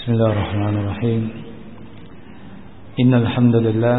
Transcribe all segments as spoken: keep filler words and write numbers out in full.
بسم الله الرحمن الرحيم إن الحمد لله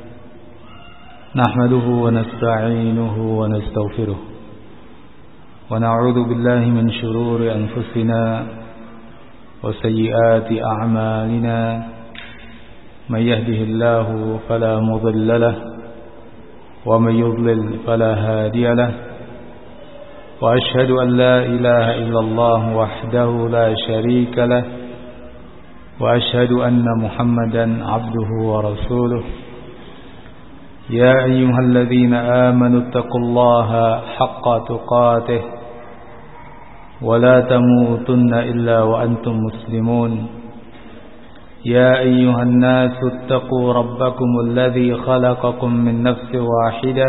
نحمده ونستعينه ونستغفره ونعوذ بالله من شرور أنفسنا وسيئات أعمالنا من يهده الله فلا مضل له ومن يضلل فلا هادي له وأشهد أن لا إله إلا الله وحده لا شريك له وأشهد أن محمدا عبده ورسوله يا أيها الذين آمنوا اتقوا الله حق تقاته ولا تموتن إلا وأنتم مسلمون يا أيها الناس اتقوا ربكم الذي خلقكم من نفس واحدة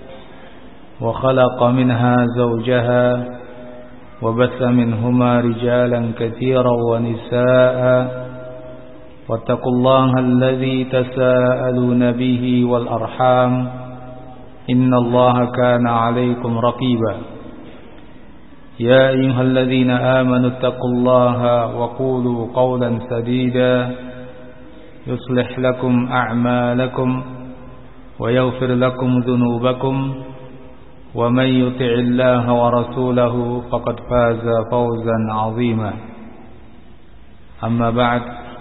وخلق منها زوجها وبث منهما رجالا كثيرا ونساء واتقوا الله الذي تساءلون به والأرحام إن الله كان عليكم رقيبا يا أيها الذين آمنوا اتقوا الله وقولوا قولا سديدا يصلح لكم أعمالكم ويغفر لكم ذنوبكم ومن يطع الله ورسوله فقد فاز فوزا عظيما أما بعد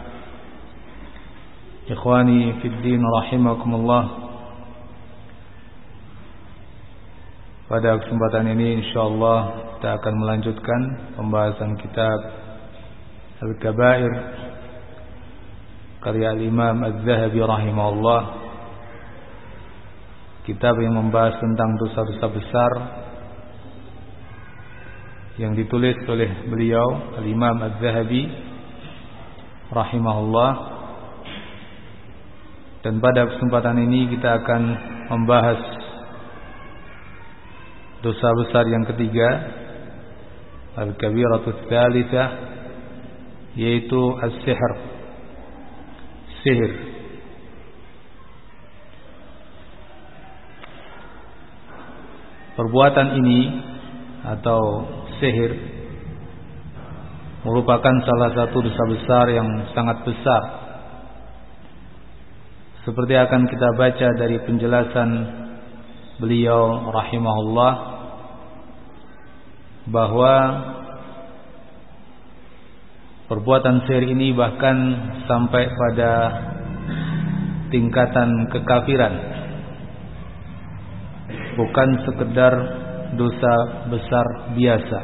Ikhwani fid din rahimakumullah. Pada kesempatan ini insyaallah kita akan melanjutkan pembahasan kitab Al-Kabair karya Imam Az-Zahabi rahimahullah. Kitab yang membahas tentang dosa-dosa besar yang ditulis oleh beliau Al-Imam Az-Zahabi rahimahullah. Dan pada kesempatan ini kita akan membahas dosa besar yang ketiga, Al-Kabiratus Tsalitsah, yaitu as-sihr, sihir. Perbuatan ini atau sihir merupakan salah satu dosa besar yang sangat besar. Seperti akan kita baca dari penjelasan beliau rahimahullah, bahwa perbuatan sihir ini bahkan sampai pada tingkatan kekafiran, bukan sekedar dosa besar biasa.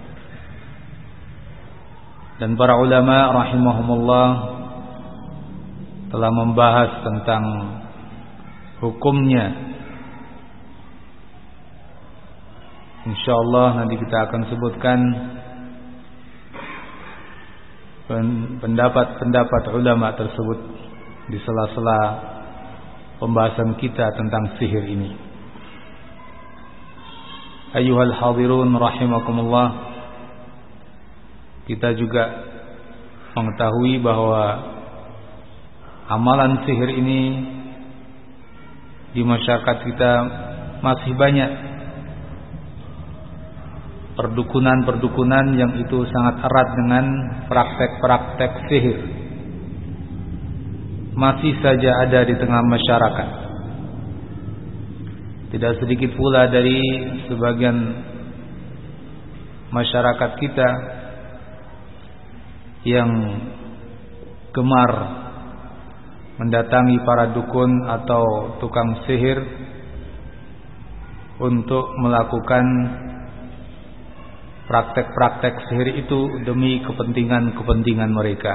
Dan para ulama rahimahumullah telah membahas tentang hukumnya. Insyaallah nanti kita akan sebutkan pendapat-pendapat ulama tersebut di sela-sela pembahasan kita tentang sihir ini. Ayyuhal hadirun rahimakumullah, kita juga mengetahui bahwa amalan sihir ini di masyarakat kita masih banyak perdukunan-perdukunan yang itu sangat erat dengan praktek-praktek sihir. Masih saja ada di tengah masyarakat. Tidak sedikit pula dari sebagian masyarakat kita yang gemar mendatangi para dukun atau tukang sihir untuk melakukan praktek-praktek sihir itu demi kepentingan-kepentingan mereka.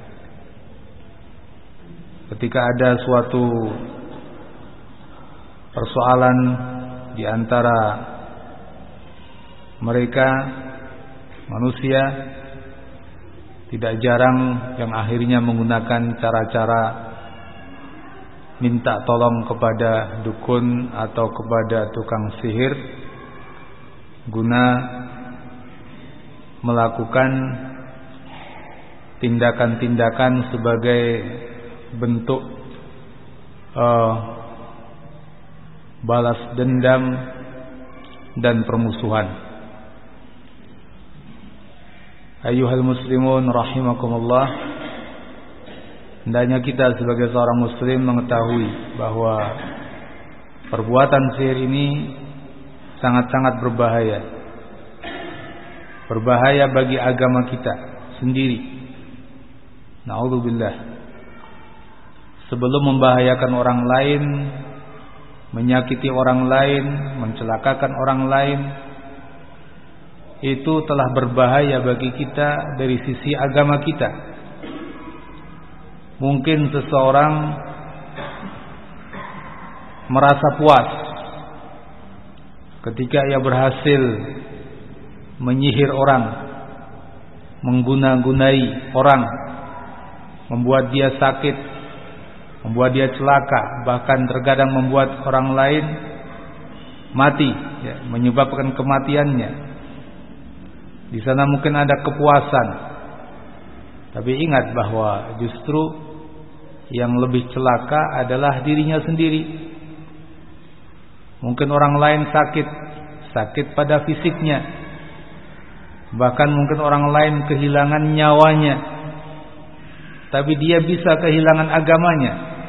Ketika ada suatu persoalan di antara mereka manusia, tidak jarang yang akhirnya menggunakan cara-cara minta tolong kepada dukun atau kepada tukang sihir guna melakukan tindakan-tindakan sebagai bentuk uh, balas dendam dan permusuhan. Ayyuhal muslimun rahimakumullah, hendaknya kita sebagai seorang muslim mengetahui bahwa perbuatan sihir ini sangat-sangat berbahaya. Berbahaya bagi agama kita sendiri. Na'udzubillah. Sebelum membahayakan orang lain, menyakiti orang lain, mencelakakan orang lain, itu telah berbahaya bagi kita dari sisi agama kita. Mungkin seseorang merasa puas ketika ia berhasil menyihir orang, mengguna-gunai orang, membuat dia sakit, membuat dia celaka, bahkan terkadang membuat orang lain mati, ya, menyebabkan kematiannya. Di sana mungkin ada kepuasan, tapi ingat bahwa justru yang lebih celaka adalah dirinya sendiri. Mungkin orang lain sakit, sakit pada fisiknya, bahkan mungkin orang lain kehilangan nyawanya, tapi dia bisa kehilangan agamanya.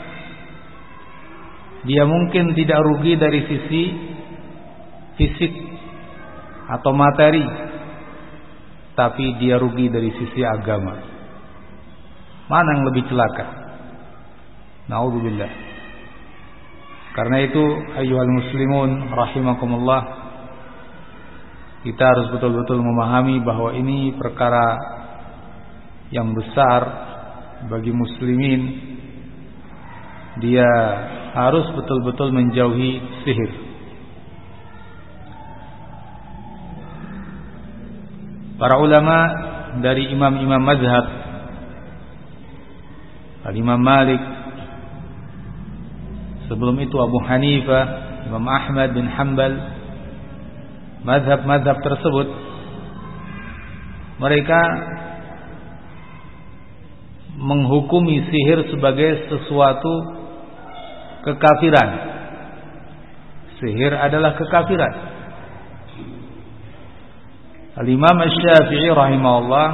Dia mungkin tidak rugi dari sisi fisik atau materi, tapi dia rugi dari sisi agama. Mana yang lebih celaka? Na'udzubillah. Karena itu ayyuhal muslimun rahimakumullah, kita harus betul-betul memahami bahwa ini perkara yang besar bagi muslimin. Dia harus betul-betul menjauhi sihir. Para ulama dari imam-imam mazhab, Al-Imam Malik, sebelum itu Abu Hanifah, Imam Ahmad bin Hanbal, mazhab-mazhab tersebut mereka menghukumi sihir sebagai sesuatu kekafiran. Sihir adalah kekafiran. Al-Imam Asy-Syafi'i rahimahullah,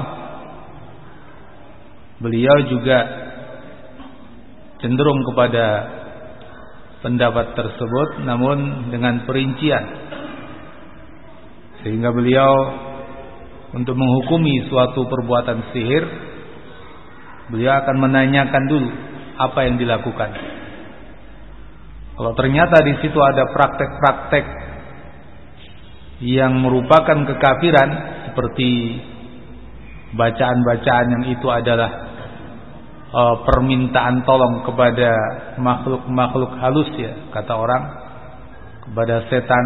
beliau juga cenderung kepada pendapat tersebut, namun dengan perincian, sehingga beliau untuk menghukumi suatu perbuatan sihir, beliau akan menanyakan dulu apa yang dilakukan. Kalau ternyata di situ ada praktek-praktek yang merupakan kekafiran, seperti bacaan-bacaan yang itu adalah uh, permintaan tolong kepada makhluk-makhluk halus, ya, kata orang, kepada setan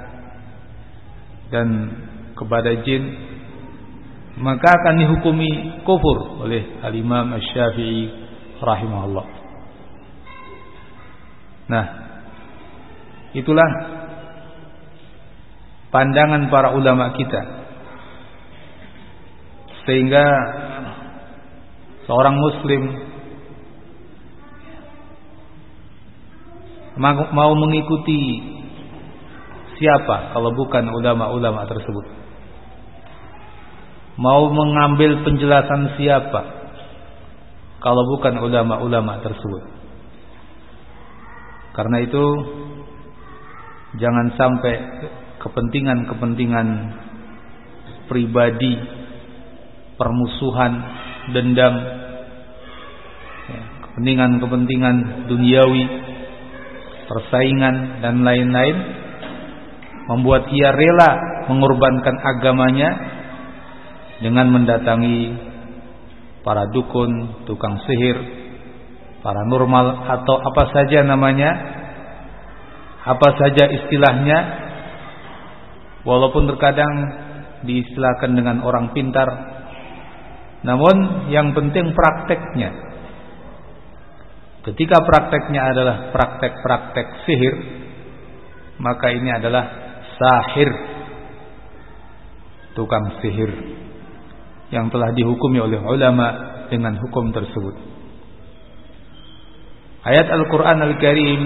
dan kepada jin, maka akan dihukumi kufur oleh Al-Imam Asy-Syafi'i rahimahullah. Nah, itulah pandangan para ulama kita, sehingga seorang muslim mau mengikuti siapa kalau bukan ulama-ulama tersebut? Mau mengambil penjelasan siapa kalau bukan ulama-ulama tersebut? Karena itu jangan sampai kepentingan-kepentingan pribadi, permusuhan, dendam, ya, kepentingan-kepentingan duniawi, persaingan dan lain-lain membuat ia rela mengorbankan agamanya dengan mendatangi para dukun, tukang sihir, paranormal, atau apa saja namanya, apa saja istilahnya, walaupun terkadang diistilahkan dengan orang pintar, namun yang penting prakteknya. Ketika prakteknya adalah praktek-praktek sihir, maka ini adalah sahir, tukang sihir, yang telah dihukumi oleh ulama dengan hukum tersebut. Ayat Al-Quran Al-Karim,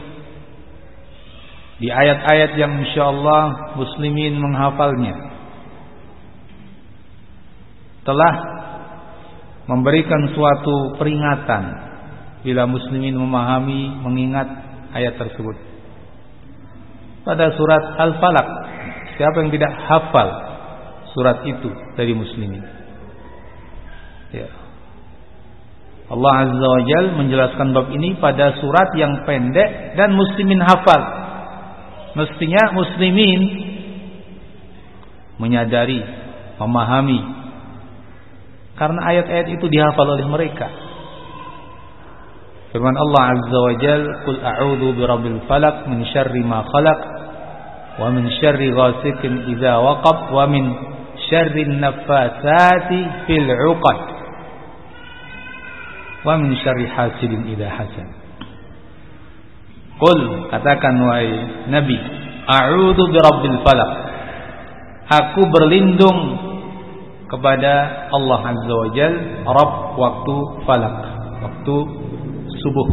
di ayat-ayat yang insyaallah muslimin menghafalnya, telah memberikan suatu peringatan bila muslimin memahami, mengingat ayat tersebut. Pada surat Al-Falaq, siapa yang tidak hafal surat itu dari muslimin? Ya. Allah Azza wa Jalla menjelaskan bab ini pada surat yang pendek dan muslimin hafal. Mestinya muslimin menyadari, memahami, karena ayat-ayat itu dihafal oleh mereka. Firman Allah Azza wa Jalla, "Qul a'udzu birabbil falaq min syarri ma khalaq wa min syarri ghasiqin idza waqab wa min syarri an-naffatsati fil 'uqad wa min syarri hasidin idza hasad." Qul, katakan wahai Nabi, a'udzu birabbil falaq, aku berlindung kepada Allah Azza wa Jalla, Rabb waktu falak, waktu subuh.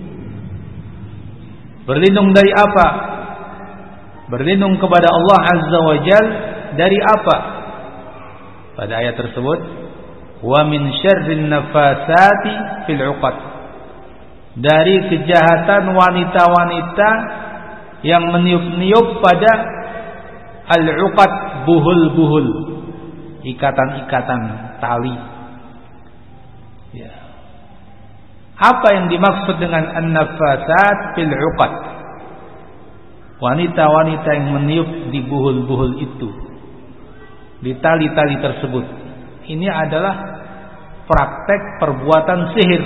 Berlindung dari apa? Berlindung kepada Allah Azza wa Jalla dari apa? Pada ayat tersebut, wa min syarrin nafasati fil 'uqad, dari kejahatan wanita-wanita yang meniup-niup pada al-'uqad, buhul-buhul, ikatan-ikatan tali. Ya. Apa yang dimaksud dengan an-nafasat fil 'uqad? Wanita-wanita yang meniup di buhul-buhul itu, di tali-tali tersebut. Ini adalah praktek perbuatan sihir.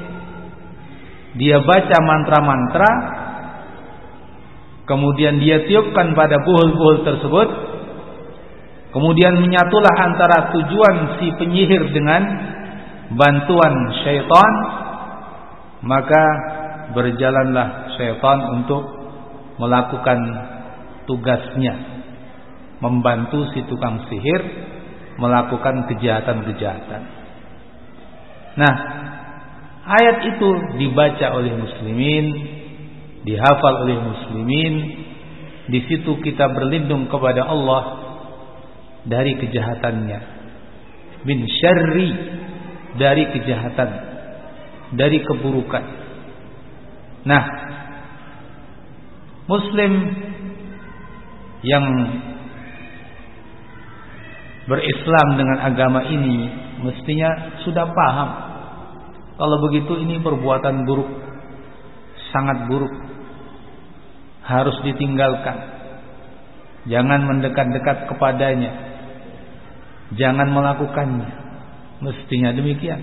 Dia baca mantra-mantra, kemudian dia tiupkan pada buhul-buhul tersebut, kemudian menyatulah antara tujuan si penyihir dengan bantuan syaitan, maka berjalanlah syaitan untuk melakukan tugasnya, membantu si tukang sihir melakukan kejahatan-kejahatan. Nah, ayat itu dibaca oleh muslimin, dihafal oleh muslimin. Di situ kita berlindung kepada Allah dari kejahatannya, min syarri, dari kejahatan, dari keburukan. Nah, muslim yang berislam dengan agama ini mestinya sudah paham kalau begitu ini perbuatan buruk, sangat buruk, harus ditinggalkan. Jangan mendekat-dekat kepadanya, jangan melakukannya. Mestinya demikian.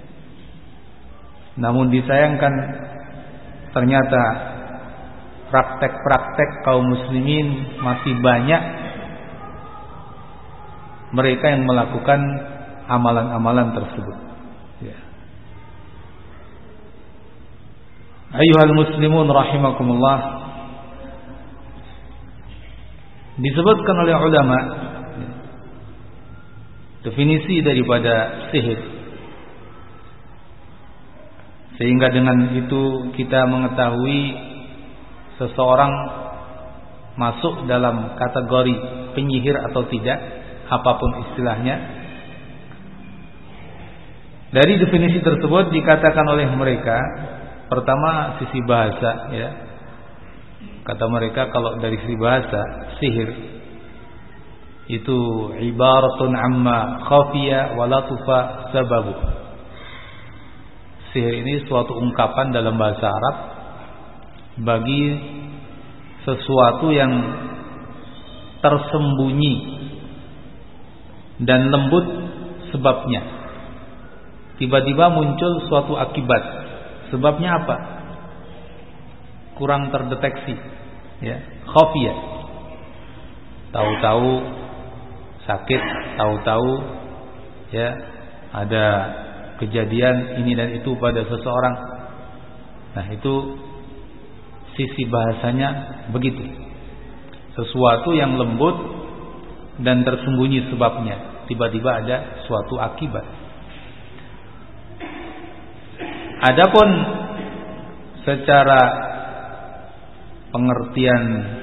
Namun disayangkan, ternyata praktek-praktek kaum muslimin masih banyak mereka yang melakukan amalan-amalan tersebut. Ya. Ayyuhal muslimun rahimakumullah, disebutkan oleh ulama definisi daripada sihir, sehingga dengan itu kita mengetahui seseorang masuk dalam kategori penyihir atau tidak, apapun istilahnya. Dari definisi tersebut dikatakan oleh mereka, pertama sisi bahasa, ya. Kata mereka kalau dari sisi bahasa, sihir itu ibaratun amma khafiya wa latufa sababu. Sihir ini suatu ungkapan dalam bahasa Arab bagi sesuatu yang tersembunyi dan lembut sebabnya. Tiba-tiba muncul suatu akibat. Sebabnya apa? Kurang terdeteksi, ya, khafiyah. Tahu-tahu sakit, tahu-tahu ya ada kejadian ini dan itu pada seseorang. Nah, itu sisi bahasanya begitu. Sesuatu yang lembut dan tersembunyi sebabnya, tiba-tiba ada suatu akibat. Adapun secara pengertian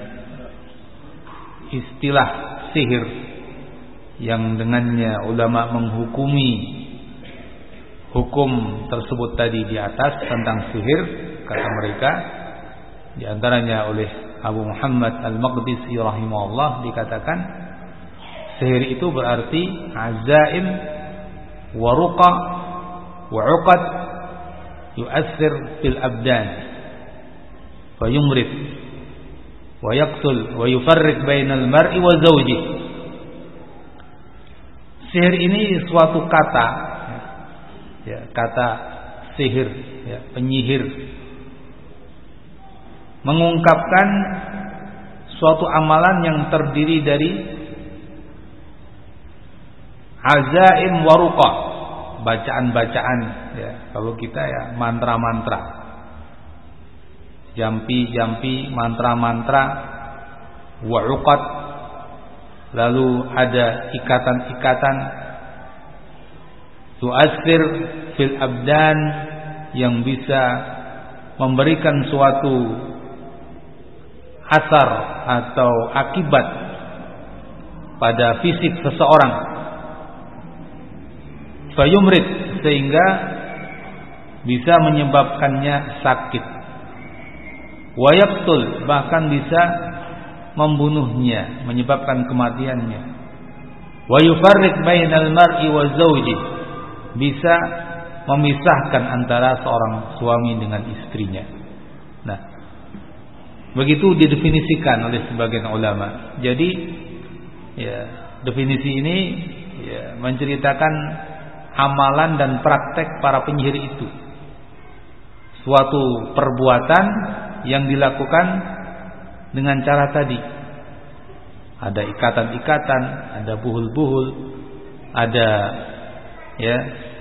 istilah sihir yang dengannya ulama menghukumi hukum tersebut tadi di atas tentang sihir, kata mereka, di antaranya oleh Abu Muhammad Al-Maqdisi rahimahullah dikatakan sihir itu berarti azaim wa ruqa wa uqad yu'athir fil abdan wa yumrid wa yaqtul wa yufarriq bainal mar'i wa zawji. Sihir ini suatu kata, ya, kata sihir, ya, penyihir, mengungkapkan suatu amalan yang terdiri dari azaim waruqa, bacaan-bacaan, ya, kalau kita ya mantra-mantra, jampi-jampi, mantra-mantra, wa'uqat, lalu ada ikatan-ikatan, tu'assir fil abdan, yang bisa memberikan suatu asar atau akibat pada fisik seseorang, fayumrid, sehingga bisa menyebabkannya sakit, wayaqtul, bahkan bisa membunuhnya, menyebabkan kematiannya, wayufarriq bainal mar'i wa zawji, bisa memisahkan antara seorang suami dengan istrinya. Nah, begitu didefinisikan oleh sebagian ulama. Jadi, ya, definisi ini ya, menceritakan amalan dan praktek para penyihir itu. Suatu perbuatan yang dilakukan dengan cara tadi. Ada ikatan-ikatan, ada buhul-buhul, ada ya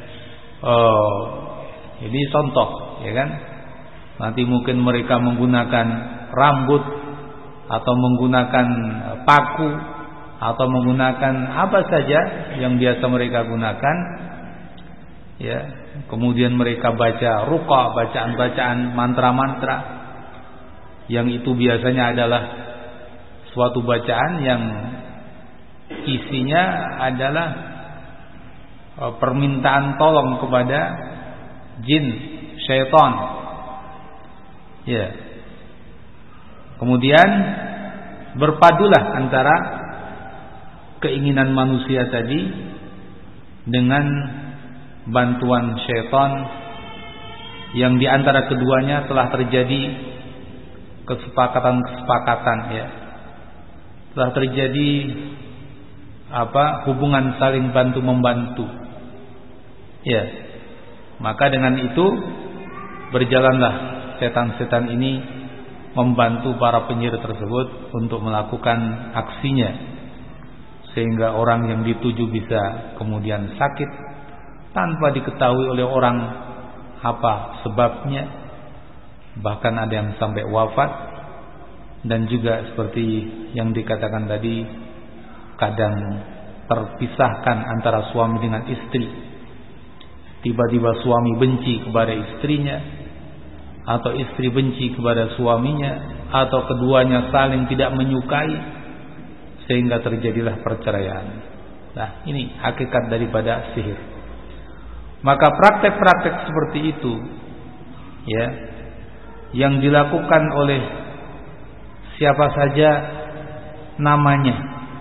oh, ini contoh, ya kan? Nanti mungkin mereka menggunakan rambut atau menggunakan paku atau menggunakan apa saja yang biasa mereka gunakan, ya. Kemudian mereka baca ruqa, bacaan-bacaan, mantra-mantra, yang itu biasanya adalah suatu bacaan yang isinya adalah permintaan tolong kepada jin, syaitan, ya. Kemudian berpadulah antara keinginan manusia tadi dengan bantuan syaitan, yang diantara keduanya telah terjadi kesepakatan-kesepakatan, ya, telah terjadi apa hubungan saling bantu membantu, ya. Maka dengan itu berjalanlah setan-setan ini membantu para penyihir tersebut untuk melakukan aksinya, sehingga orang yang dituju bisa kemudian sakit tanpa diketahui oleh orang apa sebabnya, bahkan ada yang sampai wafat. Dan juga seperti yang dikatakan tadi, kadang terpisahkan antara suami dengan istri. Tiba-tiba suami benci kepada istrinya, atau istri benci kepada suaminya, atau keduanya saling tidak menyukai, sehingga terjadilah perceraian. Nah, ini hakikat daripada sihir. Maka praktek-praktek seperti itu, ya, yang dilakukan oleh siapa saja namanya,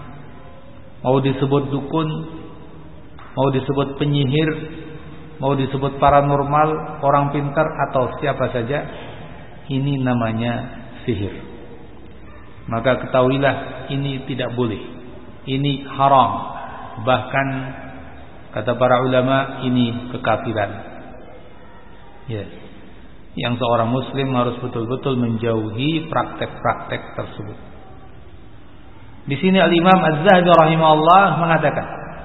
mau disebut dukun, mau disebut penyihir, mau disebut paranormal, orang pintar, atau siapa saja, ini namanya sihir. Maka ketahuilah ini tidak boleh, ini haram, bahkan kata para ulama ini kekafiran, ya. Yang seorang muslim harus betul-betul menjauhi praktek-praktek tersebut. Di sini Al-Imam Az-Zahabi rahimahullah mengatakan,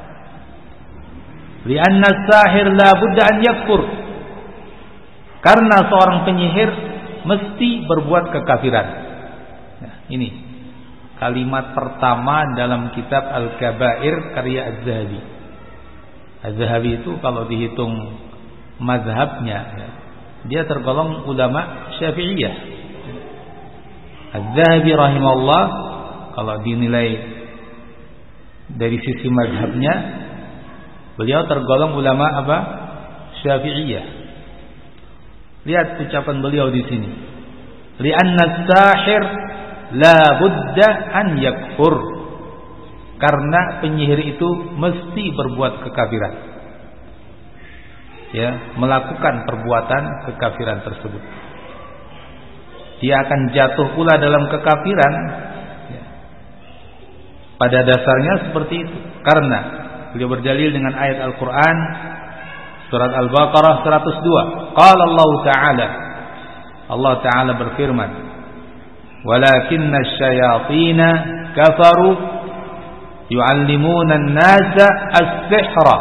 "Li'anna as-sahir la budda an yakfur." Karena seorang penyihir mesti berbuat kekafiran. Nah, ini kalimat pertama dalam kitab Al-Kabair karya Az-Zahabi. Az-Zahabi itu kalau dihitung mazhabnya, ya, dia tergolong ulama Syafi'iyah. Az-Zahabi rahimahullah kalau dinilai dari sisi mazhabnya, beliau tergolong ulama apa? Syafi'iyah. Lihat ucapan beliau di sini. Li'anna as-sahir la budda an yakfur. Karena penyihir itu mesti berbuat kekafiran. Ya, melakukan perbuatan kekafiran tersebut. Dia akan jatuh pula dalam kekafiran. Ya. Pada dasarnya seperti itu. Karena beliau berdalil dengan ayat Al-Quran surat Al-Baqarah seratus dua. Qala Allah Ta'ala, Allah Ta'ala berfirman, walakinna asyayatina kafaru yu'allimuna an-nasa as-sihra.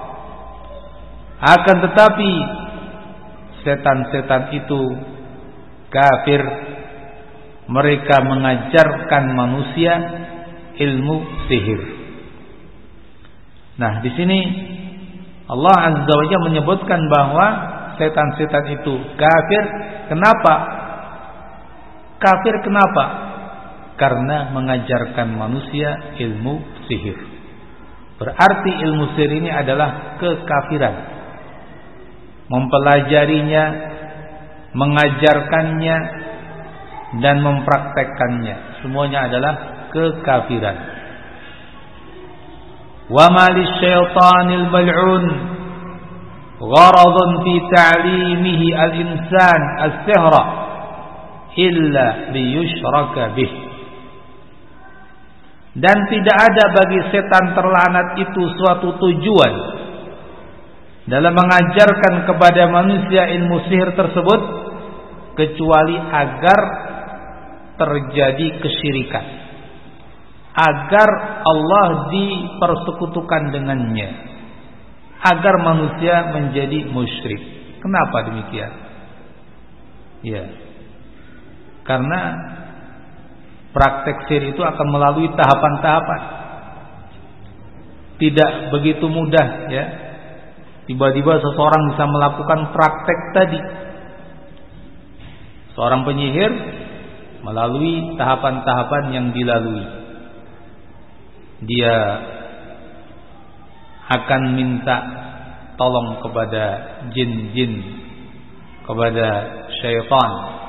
Akan tetapi setan-setan itu kafir, mereka mengajarkan manusia ilmu sihir. Nah, di sini Allah Azza wa Jalla menyebutkan bahwa setan-setan itu kafir. Kenapa? Kafir kenapa? Karena mengajarkan manusia ilmu sihir. Berarti ilmu sihir ini adalah kekafiran. Mempelajarinya, mengajarkannya, dan mempraktekkannya, semuanya adalah kekafiran. Wa ma lisyaitanil mal'un gharadun fi ta'limihi al-insan as-sihra illa liyushraka bih. Dan tidak ada bagi setan terlaknat itu suatu tujuan dalam mengajarkan kepada manusia ilmu sihir tersebut kecuali agar terjadi kesyirikan, agar Allah dipersekutukan dengannya, agar manusia menjadi musyrik. Kenapa demikian? Ya, karena praktek sihir itu akan melalui tahapan-tahapan. Tidak begitu mudah, ya. Tiba-tiba seseorang bisa melakukan praktek tadi. Seorang penyihir melalui tahapan-tahapan yang dilalui. Dia akan minta tolong kepada jin-jin, kepada syaitan.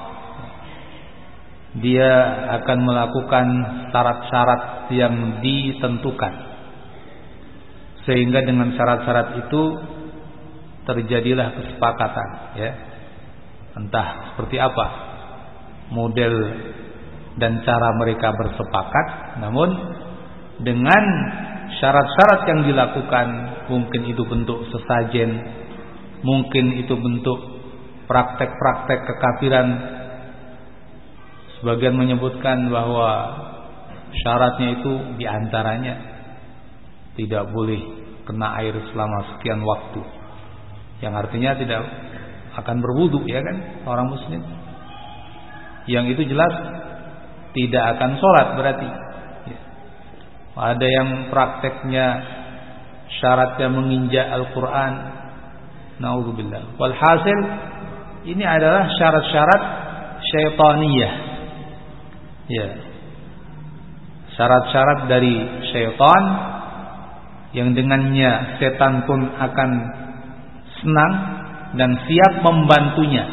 Dia akan melakukan syarat-syarat yang ditentukan, sehingga dengan syarat-syarat itu terjadilah kesepakatan, ya. Entah seperti apa model dan cara mereka bersepakat, namun dengan syarat-syarat yang dilakukan, mungkin itu bentuk sesajen, mungkin itu bentuk praktek-praktek kekafiran. Sebagian menyebutkan bahwa syaratnya itu diantaranya tidak boleh kena air selama sekian waktu, yang artinya tidak akan berwudu, ya kan, orang muslim. Yang itu jelas tidak akan sholat berarti. Ya. Ada yang prakteknya syaratnya menginjak Al-Quran. Na'udzubillah. Walhasil ini adalah syarat-syarat syaitaniyah. Ya. Syarat-syarat dari syaitan yang dengannya setan pun akan senang dan siap membantunya.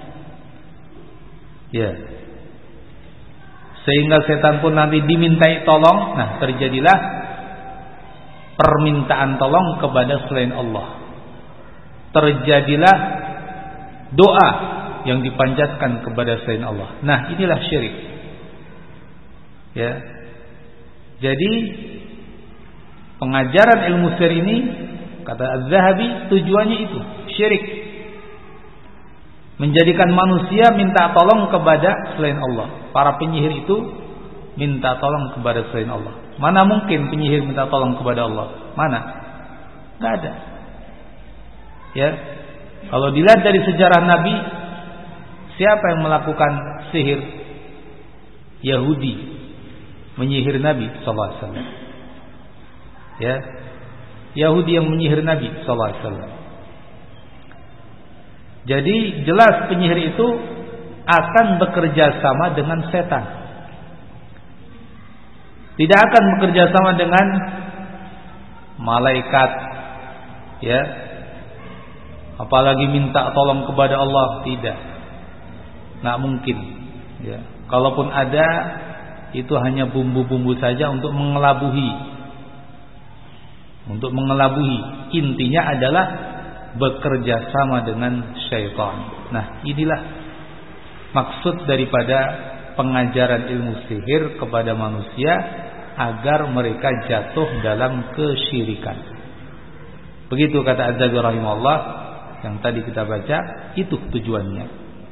Ya. Sehingga setan pun nanti dimintai tolong, nah terjadilah permintaan tolong kepada selain Allah. Terjadilah doa yang dipanjatkan kepada selain Allah. Nah, inilah syirik. Ya. Jadi pengajaran ilmu sihir ini, kata Az-Zahabi, tujuannya itu syirik. Menjadikan manusia minta tolong kepada selain Allah. Para penyihir itu minta tolong kepada selain Allah. Mana mungkin penyihir minta tolong kepada Allah? Mana? Tidak ada. Ya. Kalau dilihat dari sejarah Nabi, siapa yang melakukan sihir? Yahudi menyihir Nabi sallallahu alaihi wasallam. Ya. Yahudi yang menyihir Nabi sallallahu alaihi wasallam. Jadi jelas penyihir itu akan bekerja sama dengan setan. Tidak akan bekerja sama dengan malaikat, ya. apalagi minta tolong kepada Allah, tidak, nggak mungkin. Ya, kalaupun ada, itu hanya bumbu-bumbu saja untuk mengelabuhi, untuk mengelabuhi. Intinya adalah bekerja sama dengan syaitan. Nah, inilah maksud daripada pengajaran ilmu sihir kepada manusia, agar mereka jatuh dalam kesyirikan. Begitu kata Az-Zabi rahimahullah yang tadi kita baca, itu tujuannya.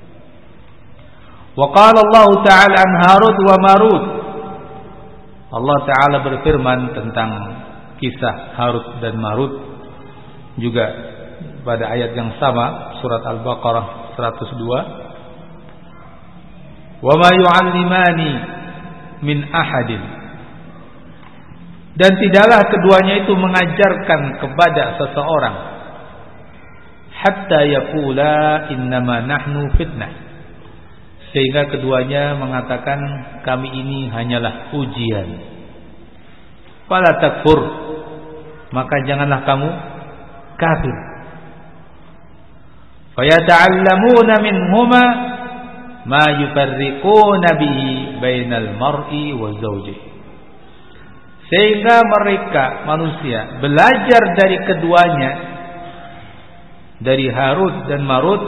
Wa qala Allah Ta'ala an Harut wa Marut. Allah Ta'ala berfirman tentang kisah Harut dan Marut juga pada ayat yang sama, surat Al-Baqarah seratus dua. Wa ma yu'allimani min ahadin. Dan tidaklah keduanya itu mengajarkan kepada seseorang hatta yaqula innama nahnu fitnah, sehingga keduanya mengatakan kami ini hanyalah ujian. Fala takfur, maka janganlah kamu kafir. Fayata'allamuna minhuma ma yufarriquna bihi bainal mar'i wa zawjihi, sehingga mereka manusia belajar dari keduanya, dari Harut dan Marut,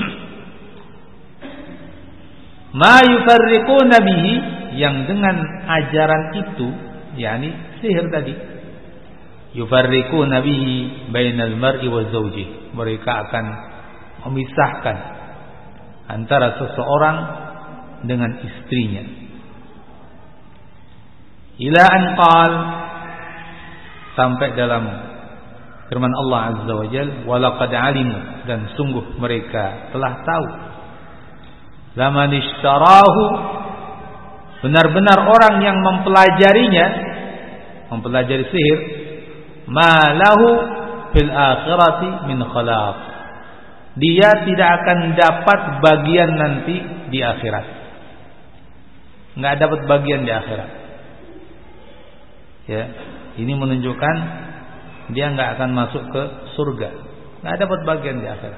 ma yufarriquna bihi, yang dengan ajaran itu, yakni sihir tadi, yufarriquna bihi bainal mar'i wa zawjihi, mereka akan memisahkan antara seseorang dengan istrinya. Ila an qal, sampai dalam firman Allah Azza wa Jalla, walaqad alimu, dan sungguh mereka telah tahu, laman ishtarahu, benar-benar orang yang mempelajarinya, mempelajari sihir, ma lahu fil akhirati min khalaq, dia tidak akan dapat bagian nanti di akhirat, nggak dapat bagian di akhirat. Ya, ini menunjukkan dia nggak akan masuk ke surga, nggak dapat bagian di akhirat.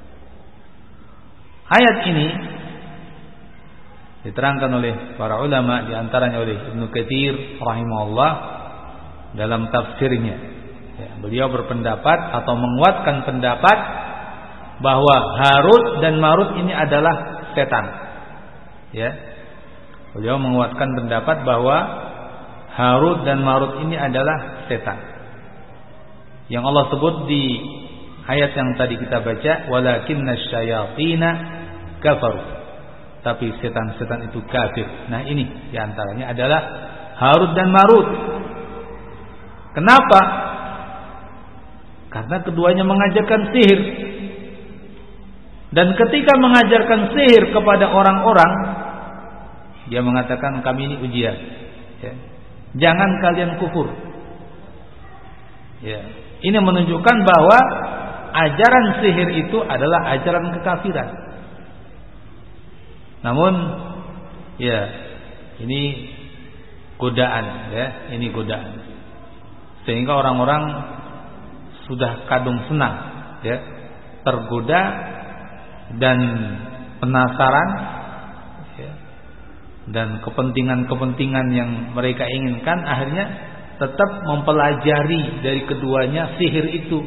Ayat ini diterangkan oleh para ulama, diantaranya oleh Ibnu Katsir rahimahullah dalam tafsirnya. Ya, beliau berpendapat atau menguatkan pendapat bahwa Harut dan Marut ini adalah setan. Ya, beliau menguatkan pendapat bahwa Harut dan Marut ini adalah setan, yang Allah sebut di ayat yang tadi kita baca, walakinna syayatina kafaru, tapi setan-setan itu kafir. Nah, ini diantaranya adalah Harut dan Marut. Kenapa? Karena keduanya mengajarkan sihir, dan ketika mengajarkan sihir kepada orang-orang, dia mengatakan kami ini ujian, ya, jangan kalian kufur. Ya, ini menunjukkan bahwa ajaran sihir itu adalah ajaran kekafiran. Namun, ya, ini godaan, ya, ini godaan. Sehingga orang-orang sudah kadung senang, ya, tergoda dan penasaran, ya, dan kepentingan-kepentingan yang mereka inginkan, akhirnya tetap mempelajari dari keduanya sihir itu.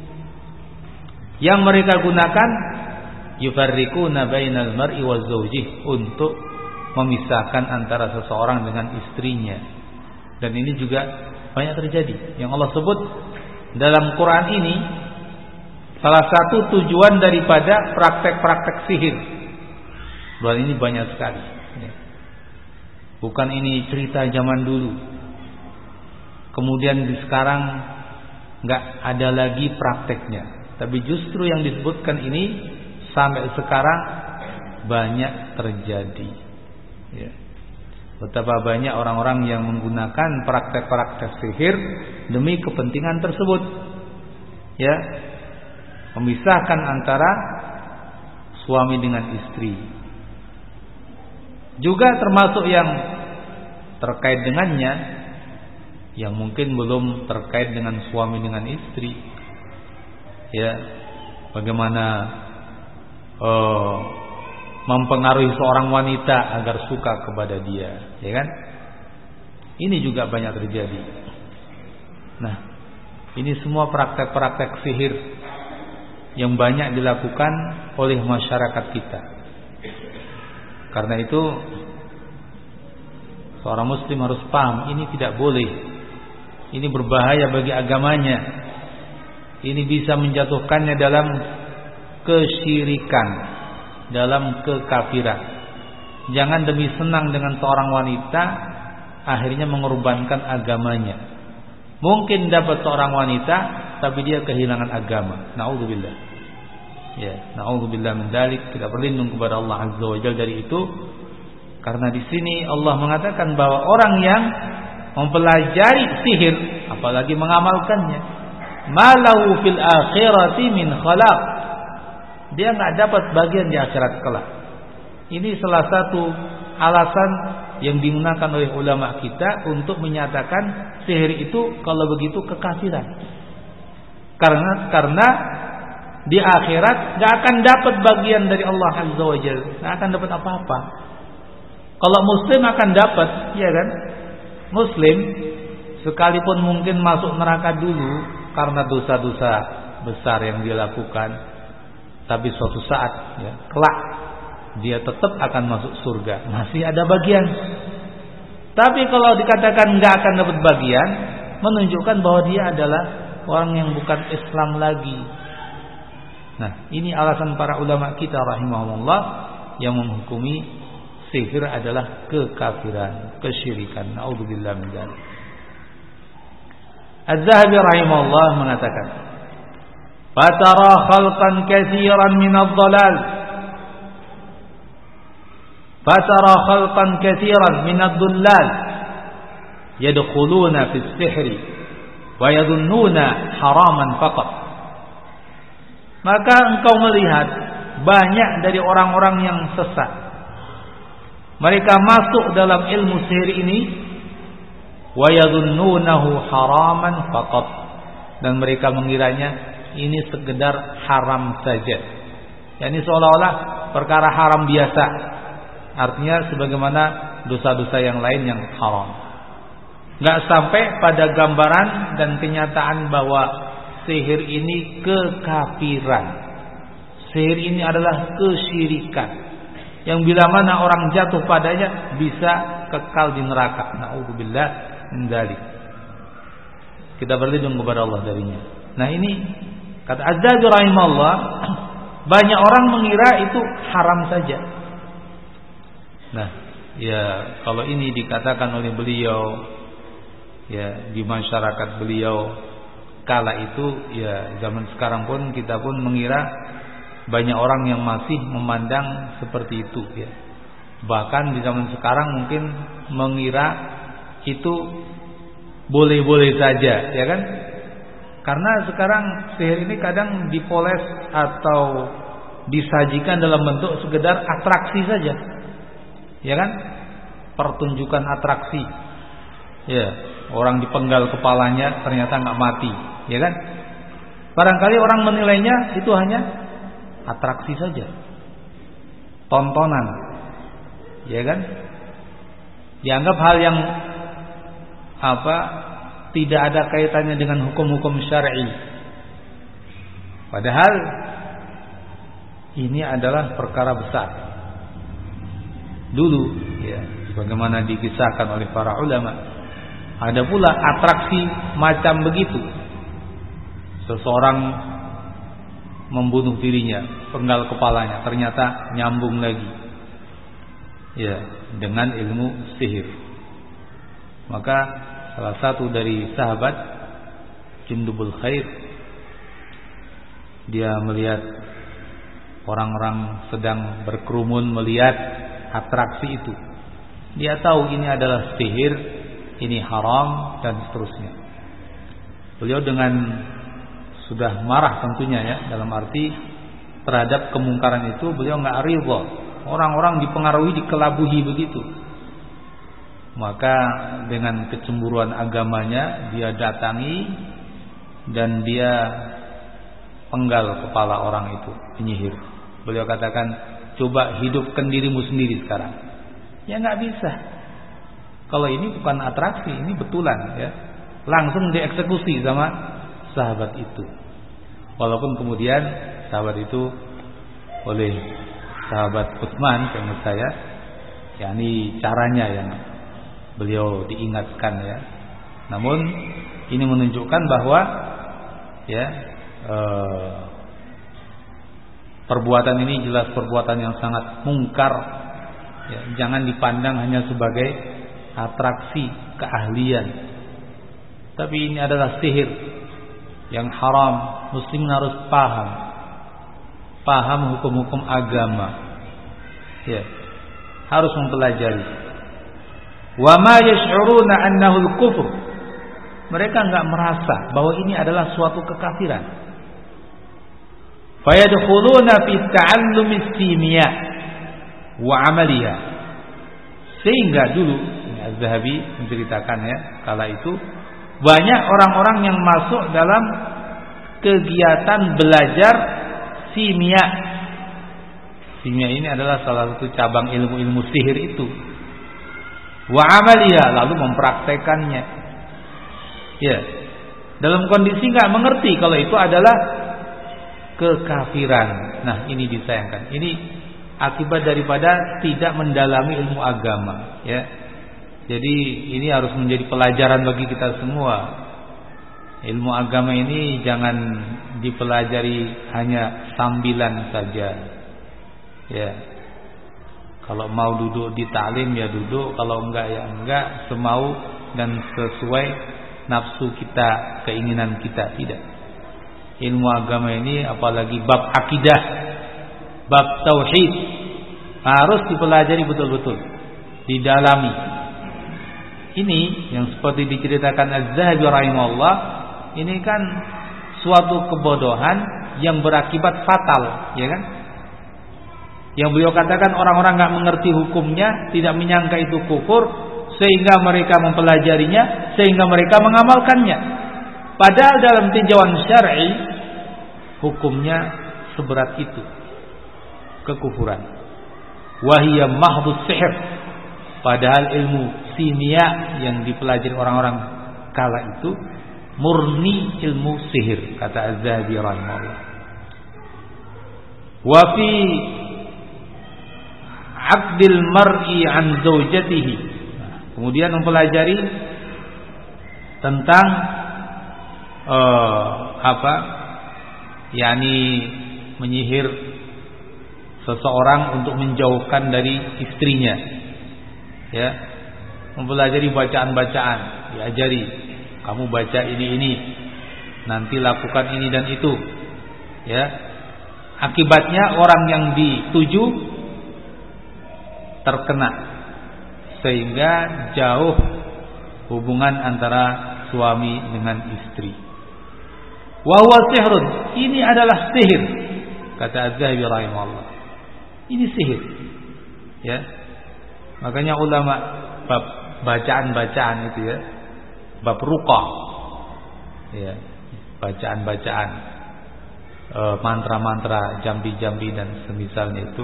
Yang mereka gunakan yufarriquna bainal mar'i wa zawjihi, untuk memisahkan antara seseorang dengan istrinya. Dan ini juga banyak terjadi. Yang Allah sebut dalam Quran ini, salah satu tujuan daripada praktek-praktek sihir. Dan ini banyak sekali. Bukan ini cerita zaman dulu, kemudian di sekarang nggak ada lagi prakteknya. Tapi justru yang disebutkan ini sampai sekarang banyak terjadi. Ya. Betapa banyak orang-orang yang menggunakan praktek-praktek sihir demi kepentingan tersebut. Ya, memisahkan antara suami dengan istri. Juga termasuk yang terkait dengannya, yang mungkin belum terkait dengan suami dengan istri. Ya, bagaimana uh, mempengaruhi seorang wanita agar suka kepada dia, ya kan? Ini juga banyak terjadi. Nah, ini semua praktek-praktek sihir yang banyak dilakukan oleh masyarakat kita. Karena itu seorang muslim harus paham, ini tidak boleh. Ini berbahaya bagi agamanya. Ini bisa menjatuhkannya dalam kesyirikan, dalam kekafiran. Jangan demi senang dengan seorang wanita akhirnya mengorbankan agamanya. Mungkin dapat seorang wanita tapi dia kehilangan agama. Na'udzubillah. Ya, na'udzubillah min dzalik. Kita berlindung kepada Allah Azza wa Jalla dari itu. Karena di sini Allah mengatakan bahwa orang yang mempelajari sihir apalagi mengamalkannya, malahu fil akhirati min khalaq. Dia enggak dapat bagian di akhirat kelak. Ini salah satu alasan yang digunakan oleh ulama kita untuk menyatakan sihir itu kalau begitu kekafiran. Karena karena di akhirat enggak akan dapat bagian dari Allah Azza wa Jalla, enggak akan dapat apa-apa. Kalau muslim akan dapat, ya kan? Muslim sekalipun mungkin masuk neraka dulu karena dosa-dosa besar yang dia lakukan, tapi suatu saat ya, kelak dia tetap akan masuk surga, masih ada bagian. Tapi kalau dikatakan enggak akan dapat bagian, menunjukkan bahwa dia adalah orang yang bukan Islam lagi. Nah, ini alasan para ulama kita rahimahumullah yang menghukumi sihir adalah kekafiran, kesyirikan. Na'udzubillah min dzalik. Az-Zahabi rahimahullah mengatakan, "Fatara khalqan katsiran min ad-dhalal." Fatara khalqan katsiran min ad-dhullal yadkhuluna fi as-sihri wa yadhunnuna haraman faqat. Maka engkau melihat banyak dari orang-orang yang sesat. Mereka masuk dalam ilmu sihir ini wa yadhunnunahu haraman faqat, dan mereka mengiranya ini sekedar haram saja. Yani seolah-olah perkara haram biasa. Artinya sebagaimana dosa-dosa yang lain yang haram. Enggak sampai pada gambaran dan kenyataan bahwa sihir ini kekafiran. Sihir ini adalah kesyirikan yang bila mana orang jatuh padanya bisa kekal di neraka. Na'udzubillah min dzalik. Kita berlindung kepada Allah darinya. Nah, ini kata Az-Zahabi rahimahullah, banyak orang mengira itu haram saja. Nah, ya kalau ini dikatakan oleh beliau ya di masyarakat beliau kala itu, ya zaman sekarang pun kita pun mengira banyak orang yang masih memandang seperti itu ya. Bahkan di zaman sekarang mungkin mengira itu boleh-boleh saja, ya kan? Karena sekarang sihir ini kadang dipoles atau disajikan dalam bentuk sekedar atraksi saja. Ya kan? Pertunjukan atraksi. Ya, orang dipenggal kepalanya ternyata enggak mati, ya kan? Barangkali orang menilainya itu hanya atraksi saja, tontonan, ya kan? Dianggap hal yang apa tidak ada kaitannya dengan hukum-hukum syar'i. Padahal ini adalah perkara besar. Dulu, ya, sebagaimana dikisahkan oleh para ulama, ada pula atraksi macam begitu. Seseorang membunuh dirinya, penggal kepalanya, ternyata nyambung lagi, ya, dengan ilmu sihir. Maka salah satu dari sahabat Jundubul Khair, dia melihat orang-orang sedang berkerumun melihat atraksi itu. Dia tahu ini adalah sihir, ini haram dan seterusnya. Beliau dengan sudah marah tentunya ya, dalam arti terhadap kemungkaran itu beliau enggak ridha. Orang-orang dipengaruhi, dikelabuhi begitu. Maka dengan kecemburuan agamanya dia datangi dan dia penggal kepala orang itu, penyihir. Beliau katakan, coba hidupkan dirimu sendiri sekarang. Ya nggak bisa. Kalau ini bukan atraksi, ini betulan ya. Langsung dieksekusi sama sahabat itu. Walaupun kemudian sahabat itu oleh sahabat Utsman, seingat saya, yakni caranya yang beliau diingatkan ya. Namun ini menunjukkan bahwa ya eh, perbuatan ini jelas perbuatan yang sangat mungkar. Ya, jangan dipandang hanya sebagai atraksi keahlian, tapi ini adalah sihir yang haram. Muslim harus paham, paham hukum-hukum agama. Ya, harus mempelajari. Wa ma yash'uruna annahu al-kufr. Mereka enggak merasa bahwa ini adalah suatu kekafiran. Fayadkhuluna fi ta'allumi as-simya wa 'amaliha. Sehingga dulu Az-Zahabi menceritakan ya, kala itu banyak orang-orang yang masuk dalam kegiatan belajar simya. Simya ini adalah salah satu cabang ilmu-ilmu sihir itu. Wa 'amaliha, lalu mempraktekannya. Ya, dalam kondisi enggak mengerti kalau itu adalah kekafiran. Nah, ini disayangkan. Ini akibat daripada tidak mendalami ilmu agama, ya. Jadi ini harus menjadi pelajaran bagi kita semua. Ilmu agama ini jangan dipelajari hanya sambilan saja. Ya. Kalau mau duduk di taklim ya duduk, kalau enggak ya enggak, semau dan sesuai nafsu kita, keinginan kita, tidak. Ilmu agama ini apalagi bab akidah, bab tauhid, harus dipelajari betul-betul, didalami. Ini yang seperti diceritakan Az-Zahabi rahimahullah, ini kan suatu kebodohan yang berakibat fatal, ya kan? Yang beliau katakan orang-orang enggak mengerti hukumnya, tidak menyangka itu kufur, sehingga mereka mempelajarinya, sehingga mereka mengamalkannya. Padahal dalam tinjauan syar'i hukumnya seberat itu, kekufuran. Wahiyya mahdhus sihr. Padahal ilmu simia yang dipelajari orang-orang kala itu murni ilmu sihir, kata Az-Zahabi rahimahullah. Wa fi 'aqdil mar'i 'an zawjatihi. Kemudian mempelajari tentang uh, apa? yakni menyihir seseorang untuk menjauhkan dari istrinya. Ya, mempelajari bacaan-bacaan, diajari, kamu baca ini ini, nanti lakukan ini dan itu. Ya, akibatnya orang yang dituju terkena, sehingga jauh hubungan antara suami dengan istri. Wa huwa sihrun, ini adalah sihir, kata Az-Zahabi rahimahullah. Ini sihir. Ya. Makanya ulama bab bacaan-bacaan itu ya, bab ruqah, ya, bacaan-bacaan, e, mantra-mantra, jambi-jambi dan semisalnya itu,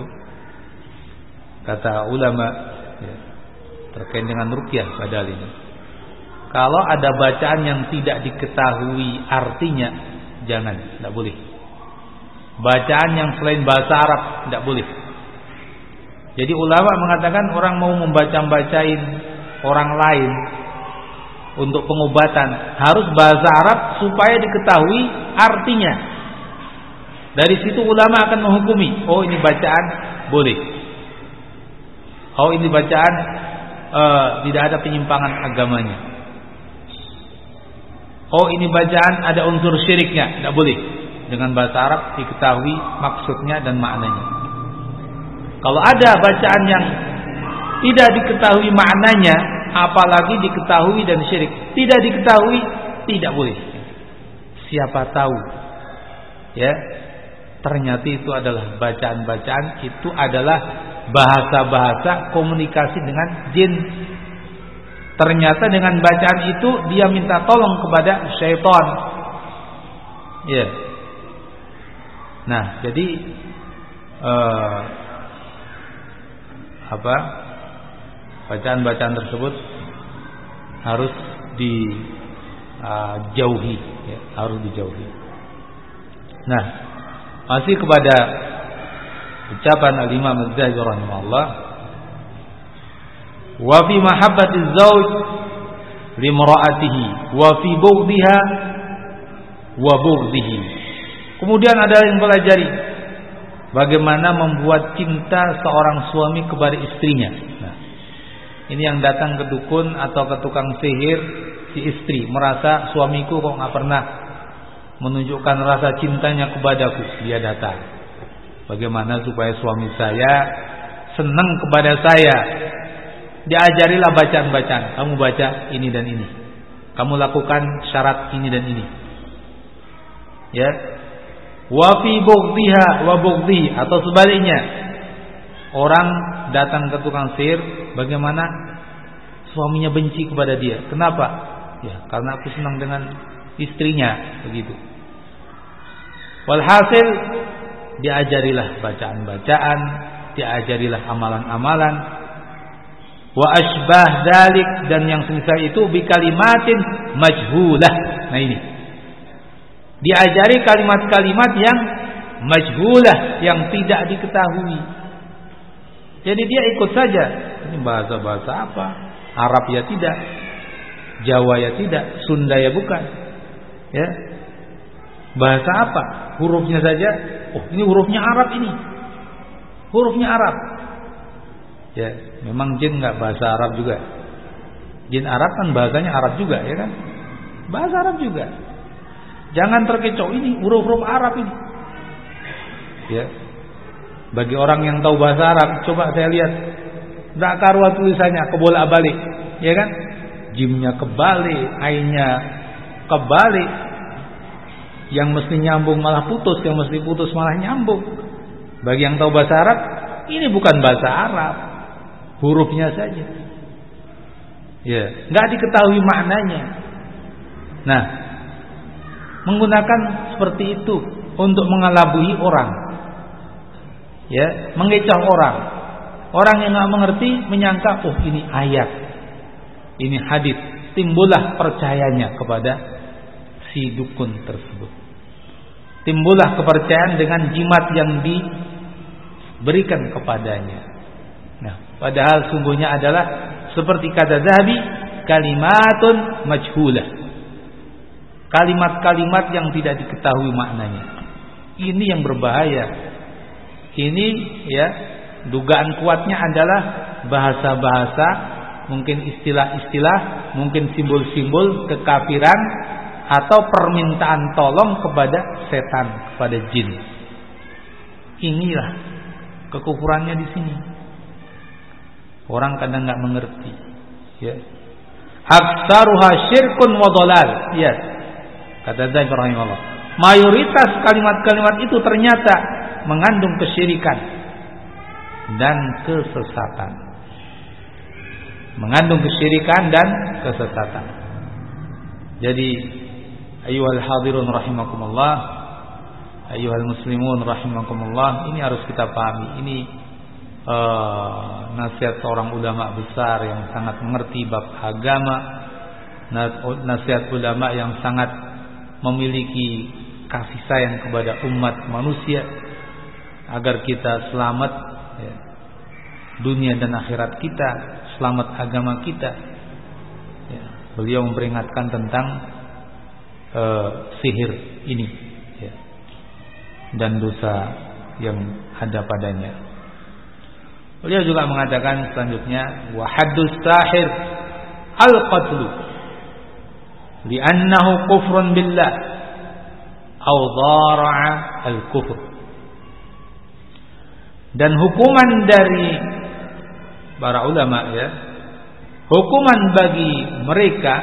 kata ulama ya, terkait dengan ruqyah padahal ini, kalau ada bacaan yang tidak diketahui artinya, jangan, tidak boleh. Bacaan yang selain bahasa Arab tidak boleh. Jadi ulama mengatakan orang mau membaca-bacain orang lain untuk pengobatan harus bahasa Arab supaya diketahui artinya. Dari situ ulama akan menghukumi, oh ini bacaan boleh, oh ini bacaan uh, tidak ada penyimpangan agamanya, oh ini bacaan ada unsur syiriknya, tidak boleh. Dengan bahasa Arab diketahui maksudnya dan maknanya. Kalau ada bacaan yang tidak diketahui maknanya, apalagi diketahui dan syirik, tidak diketahui, tidak boleh. Siapa tahu, ya, ternyata itu adalah bacaan-bacaan, itu adalah bahasa-bahasa komunikasi dengan jin. Ternyata dengan bacaan itu dia minta tolong kepada syaitan. Ya. Nah, jadi eh, apa? Bacaan-bacaan tersebut harus dijauhi, ya, harus dijauhi. Nah, masih kepada ucapan Al-Imam Az-Zahabi rahimahullah, wa fi mahabbati az-zawj limra'atihi wa fi bughdiha wa bughdihi. Kemudian ada yang pelajari bagaimana membuat cinta seorang suami kepada istrinya. Nah, ini yang datang ke dukun atau ke tukang sihir, si istri merasa suamiku kok nggak pernah menunjukkan rasa cintanya kepadaku. Dia datang, bagaimana supaya suami saya senang kepada saya. Diajarilah bacaan-bacaan. Kamu baca ini dan ini, kamu lakukan syarat ini dan ini, ya. Wa fi bughdiha wa bughdi, atau sebaliknya, orang datang ke tukang sihir, bagaimana suaminya benci kepada dia. Kenapa? Ya, karena aku senang dengan istrinya, begitu. Walhasil, diajarilah bacaan-bacaan, diajarilah amalan-amalan, wa asbah dzalik, dan yang semisal itu, bi kalimatin majhulah. Nah ini, diajari kalimat-kalimat yang majhulah, yang tidak diketahui. Jadi dia ikut saja. Ini bahasa-bahasa apa? Arab ya tidak, Jawa ya tidak, Sunda ya bukan. Ya. Bahasa apa? Hurufnya saja. Oh, ini hurufnya Arab ini. Hurufnya Arab. Ya, memang jin enggak bahasa Arab juga. Jin Arab kan bahasanya Arab juga, ya kan? Bahasa Arab juga. Jangan terkecoh, ini huruf-huruf Arab ini. Ya. Bagi orang yang tahu bahasa Arab, coba saya lihat, enggak karuan tulisannya, kebolak-balik, ya kan? Jimnya kebalik, ainnya kebalik. Yang mesti nyambung malah putus, yang mesti putus malah nyambung. Bagi yang tahu bahasa Arab, ini bukan bahasa Arab, hurufnya saja. Ya, enggak diketahui maknanya. Nah, menggunakan seperti itu untuk mengelabui orang, ya, mengecoh orang. Orang yang nggak mengerti menyangka, oh ini ayat, ini hadis, timbullah percayanya kepada si dukun tersebut. Timbullah kepercayaan dengan jimat yang diberikan kepadanya. Nah, padahal sungguhnya adalah seperti kata Zahabi, kalimatun majhulah. Kalimat-kalimat yang tidak diketahui maknanya. Ini yang berbahaya. Ini, ya, dugaan kuatnya adalah bahasa-bahasa, mungkin istilah-istilah, mungkin simbol-simbol kekafiran, atau permintaan tolong kepada setan, kepada jin. Inilah kekufurannya di sini. Orang kadang nggak mengerti, ya. Aktsaruha syirkun wa dhalal. Ya. Kata Zaid rahimahullah, mayoritas kalimat-kalimat itu ternyata mengandung kesyirikan dan kesesatan. Mengandung kesyirikan dan kesesatan. Jadi, ayyuhal hadirun rahimakumullah, ayyuhal muslimun rahimakumullah, ini harus kita pahami. Ini uh, nasihat seorang ulama besar yang sangat mengerti bab agama, nasihat ulama yang sangat memiliki kasih sayang kepada umat manusia agar kita selamat, ya, dunia dan akhirat kita, selamat agama kita. Ya, beliau memperingatkan tentang uh, sihir ini, ya, dan dosa yang ada padanya. Beliau juga mengatakan selanjutnya, wa haddus sahir al-qatlu li'annahu kufrun billah aw dhara'a al-kufr. Dan hukuman dari para ulama, ya, hukuman bagi mereka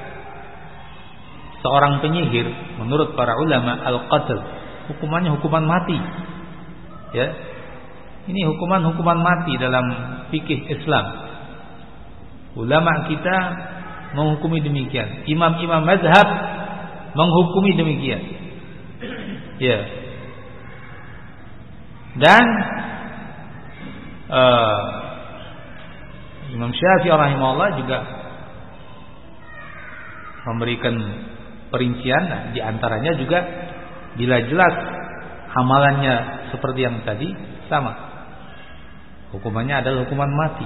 seorang penyihir menurut para ulama al-qatl, hukumannya hukuman mati. Ya. Ini hukuman-hukuman mati dalam fikih Islam. Ulama kita menghukumi demikian, imam-imam mazhab menghukumi demikian. Ya. Dan uh, Imam Syafi'i rahimahullah juga memberikan perincian. Nah, di antaranya juga bila jelas amalannya seperti yang tadi, sama, hukumannya adalah hukuman mati.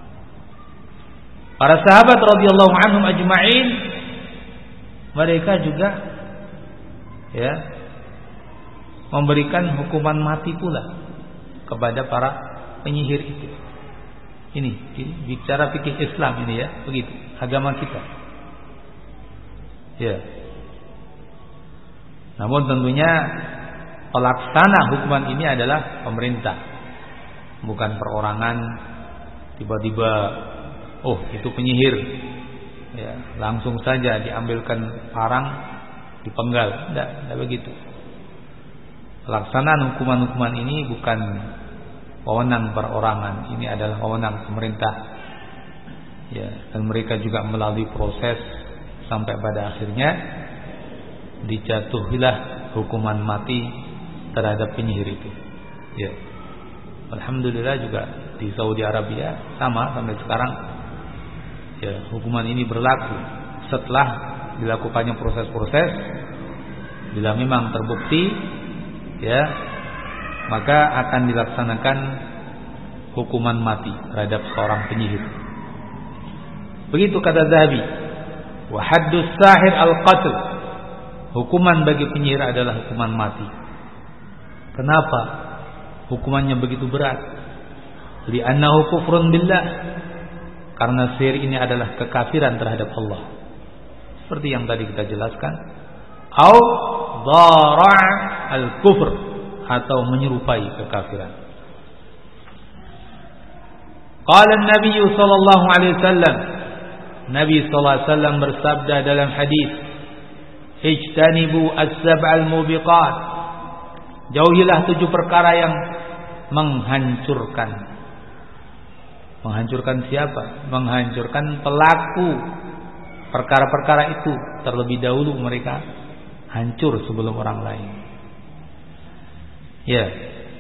Para sahabat radhiyallahu anhum ajma'in, mereka juga ya memberikan hukuman mati pula kepada para penyihir itu. Ini, ini bicara fikih Islam ini ya, begitu agama kita. Ya. Namun tentunya pelaksana hukuman ini adalah pemerintah, bukan perorangan. Tiba-tiba, oh itu penyihir, ya, langsung saja diambilkan parang, dipenggal. Tidak, tidak begitu. Pelaksanaan hukuman-hukuman ini bukan wewenang perorangan, ini adalah wewenang pemerintah. Ya, dan mereka juga melalui proses sampai pada akhirnya dijatuhilah hukuman mati terhadap penyihir itu. Ya. Alhamdulillah juga di Saudi Arabia sama sampai sekarang. Ya, hukuman ini berlaku setelah dilakukannya proses-proses. Bila memang terbukti, ya, maka akan dilaksanakan hukuman mati terhadap seorang penyihir. Begitu kata Zahabi. Wa haddus sahir al-qatl. Hukuman bagi penyihir adalah hukuman mati. Kenapa hukumannya begitu berat? Li'annahu kufrun billah. Karena sihir ini adalah kekafiran terhadap Allah. Seperti yang tadi kita jelaskan. Au dhara' al-kufr, atau menyerupai kekafiran. Qala an-nabiy sallallahu alaihi wasallam, Nabi sallallahu alaihi wasallam bersabda dalam hadis, "Ijtanibu as-sab'al mubiqat." Jauhilah tujuh perkara yang menghancurkan. Menghancurkan siapa? Menghancurkan pelaku perkara-perkara itu. Terlebih dahulu mereka hancur sebelum orang lain. Ya.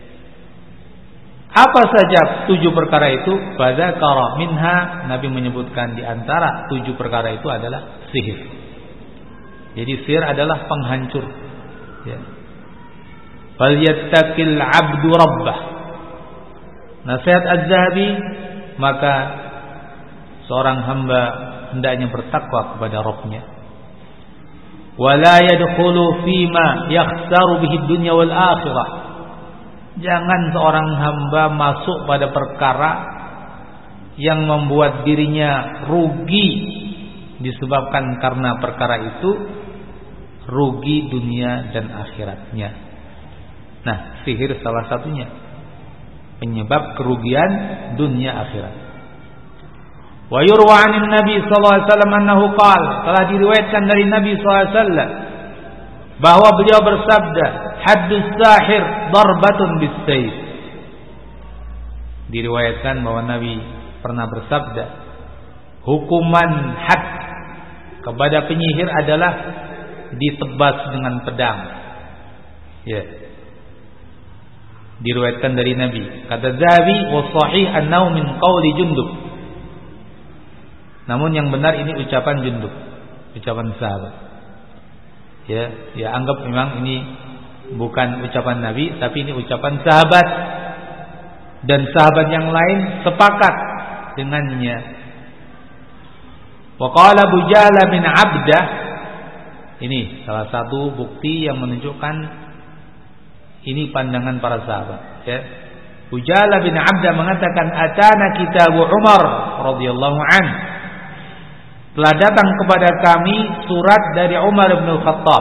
Apa saja tujuh perkara itu? Fadzakara minha, Nabi menyebutkan di antara tujuh perkara itu adalah sihir. Jadi sihir adalah penghancur. Ya. Falyattaqil 'abdu rabbah. Nasihat Az-Zahabi, maka seorang hamba hendaknya bertakwa kepada Rabb-Nya. Wala yadkhulu fima yakhsaru bihi dunya wal akhirah. Jangan seorang hamba masuk pada perkara yang membuat dirinya rugi, disebabkan karena perkara itu rugi dunia dan akhiratnya. Nah, sihir salah satunya penyebab kerugian dunia akhirat. Wa yurwa 'anil Nabi sallallahu alaihi wasallam annahu qala, telah diriwayatkan dari Nabi sallallahu alaihi wasallam bahwa beliau bersabda, haddus sahir darbatun bis-sayf. Diriwayatkan bahwa Nabi pernah bersabda, hukuman had kepada penyihir adalah ditebas dengan pedang. Ya. Diriwayatkan dari Nabi. Kata Zahabi, wa sahih annahu min qauli Jundub. Namun yang benar ini ucapan Jundub, ucapan sahabat. Ya, ya anggap memang ini bukan ucapan Nabi, tapi ini ucapan sahabat. Dan sahabat yang lain sepakat dengannya. Wa qala Bujala bin Abdah. Ini salah satu bukti yang menunjukkan ini pandangan para sahabat. Ya. Bujala bin Abdah mengatakan, atana kitabu Umar radhiyallahu anhu. Telah datang kepada kami surat dari Umar bin Khattab.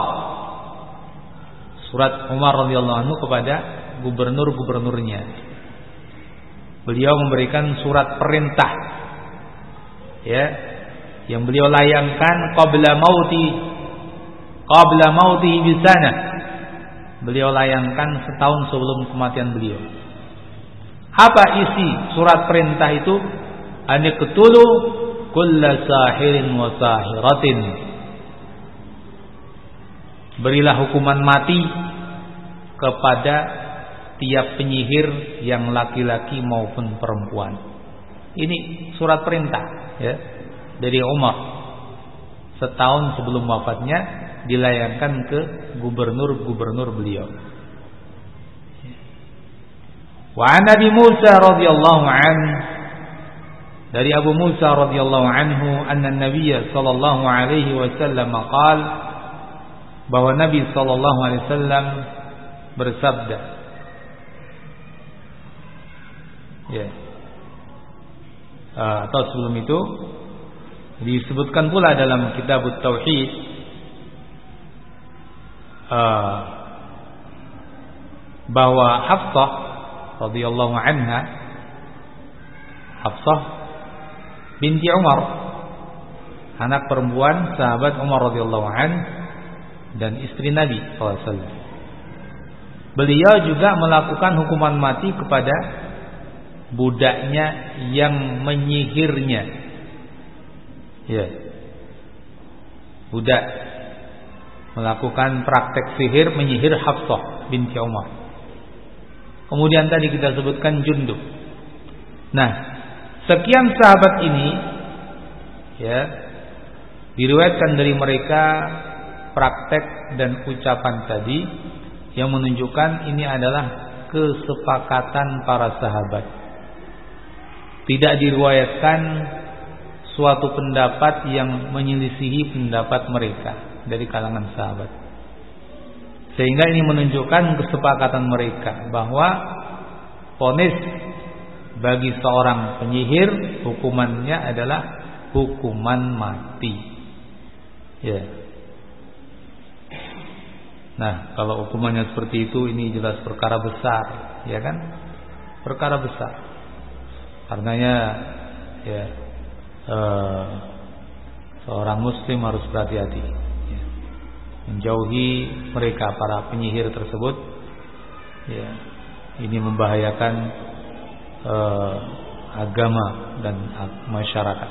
Surat Umar radhiyallahu anhu kepada gubernur-gubernurnya. Beliau memberikan surat perintah, ya, yang beliau layangkan qabla mauti, qabla mauti bisana. Beliau layangkan setahun sebelum kematian beliau. Apa isi surat perintah itu? Aniqtulu kulla sahirin wa sahiratin. Berilah hukuman mati kepada tiap penyihir yang laki-laki maupun perempuan. Ini surat perintah ya dari Umar setahun sebelum wafatnya, dilayangkan ke gubernur-gubernur beliau. Wa an Abi Musa radhiyallahu anhu, dari Abu Musa radhiyallahu anhu, anna Nabiy sallallahu alaihi wasallam qaal, bahwa Nabi sallallahu alaihi wasallam bersabda, ya. Uh, atau sebelum itu disebutkan pula dalam kitab Tauhid uh, bahwa Hafsah radhiyallahu anha, Hafsah binti Umar, anak perempuan sahabat Umar radhiyallahu anhu dan istri Nabi sallallahu alaihi wasallam. Beliau juga melakukan hukuman mati kepada budaknya yang menyihirnya. Ya. Budak melakukan praktek sihir menyihir Hafsah binti Umar. Kemudian tadi kita sebutkan Jundub. Nah, sekian sahabat ini ya diriwayatkan dari mereka praktek dan ucapan tadi yang menunjukkan ini adalah kesepakatan para sahabat. Tidak diriwayatkan suatu pendapat yang menyelisihi pendapat mereka dari kalangan sahabat. Sehingga ini menunjukkan kesepakatan mereka bahwa vonis bagi seorang penyihir hukumannya adalah hukuman mati. Ya. Nah, kalau hukumannya seperti itu, ini jelas perkara besar, ya kan? Perkara besar. Karenanya ya eh, seorang muslim harus berhati-hati ya, menjauhi mereka para penyihir tersebut. Ya, ini membahayakan eh, agama dan masyarakat.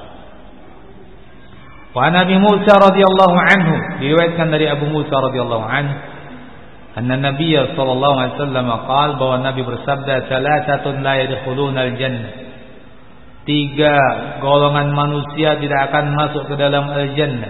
Wa Nabi Musa radhiyallahu anhu, diriwayatkan dari Abu Musa radhiyallahu anhu, anna Nabiy sallallahu alaihi wasallam qaal, bahwa Nabi bersabda, salasatun la yadkhuluna al-jannah, tiga golongan manusia tidak akan masuk ke dalam al-jannah.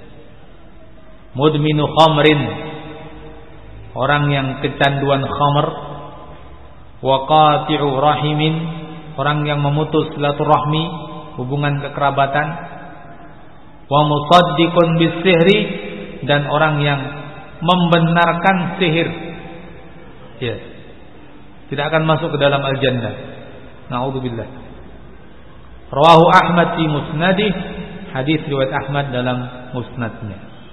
Mudminu khamrin, orang yang kecanduan khamr. Wa qati'u rahimin, orang yang memutus silaturahmi, hubungan kekerabatan. Wa musaddiqun bisihri, dan orang yang membenarkan sihir. Ya. Tidak akan masuk ke dalam al-jannah. Na'udzubillah. Rawahu Ahmad fi musnadih, hadis riwayat Ahmad dalam musnadnya.